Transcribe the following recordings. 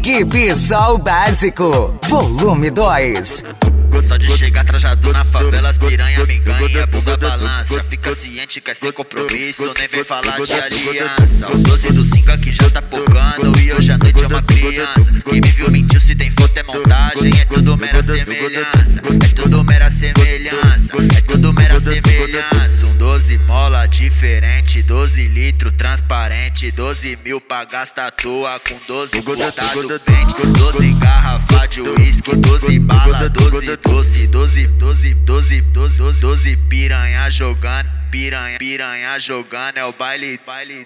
Equipe Sol Básico, volume 2. Só de chegar trajado na favela, as piranha me ganha, a bunda balança. Já fica ciente, quer sem compromisso, nem vem falar de aliança. O 12 do 5 aqui já tá pocando e hoje à noite é uma criança. Quem me viu mentiu, se tem foto é montagem, é tudo mera semelhança. É tudo mera semelhança, é tudo mera semelhança. Um 12 mola diferente, 12 litros transparente, 12 mil pra gastar à toa com 12 botado dente, 12 garrafa de uísque, 12 bala, 12 12 piranha jogando, piranha jogando, é o baile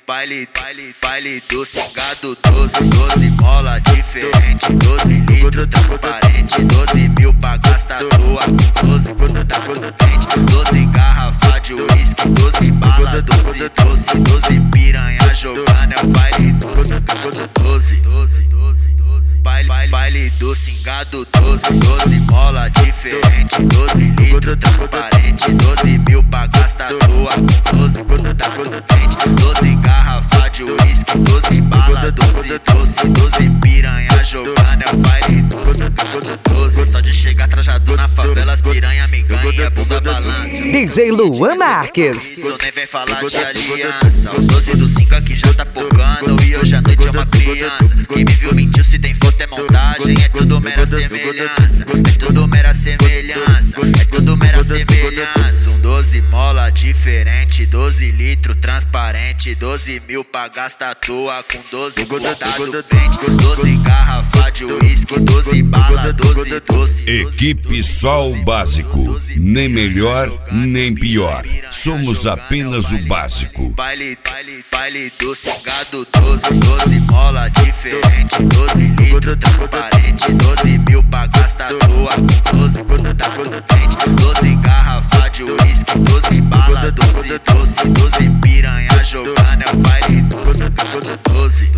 do cingado. 12 mola diferente, 12 litros transparente, 12 mil pra gastar à toa com 12 botado dente, 12 garrafa de uísque, 12 bala, 12 piranha jogando, é o baile do cingado. 12 baile do cingado. 12 mola diferente, 12 litros transparente, 12 mil pra gastar à toa com 12 botado dente, 12 garrafa de uísque, 12 bala, 12 piranha jogando, é o baile do cingado. 12 só de chegar trajado na favela, as piranha me ganha, a bunda balança. DJ Luan Marques. Isso nem vem falar de aliança. O 12 do 5 aqui já tá pocando e hoje à noite é uma criança. Quem me viu mentiu, se tem foto é montagem, é tudo mera semelhança. É tudo mera semelhança, é tudo mera semelhança. Um 12 mola diferente, 12 litros transparente, 12 mil pra gastar à toa com 12 botado dente, 12 garrafa de uísque, 12 bala, 12. Equipe Sol Básico, nem melhor nem pior, somos apenas o básico. Baile do cingado. 12 mola diferente, 12 litros transparente, 12 mil pra gastar à toa com 12 botado dente, 12 garrafa de uísque, 12 bala, 12 piranha jogando, é o baile do cingado. 12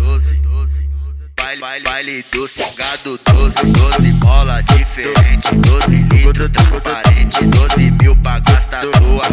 baile do cingado. 12 mola diferente, 12 litros transparente, 12 mil pra gastar à toa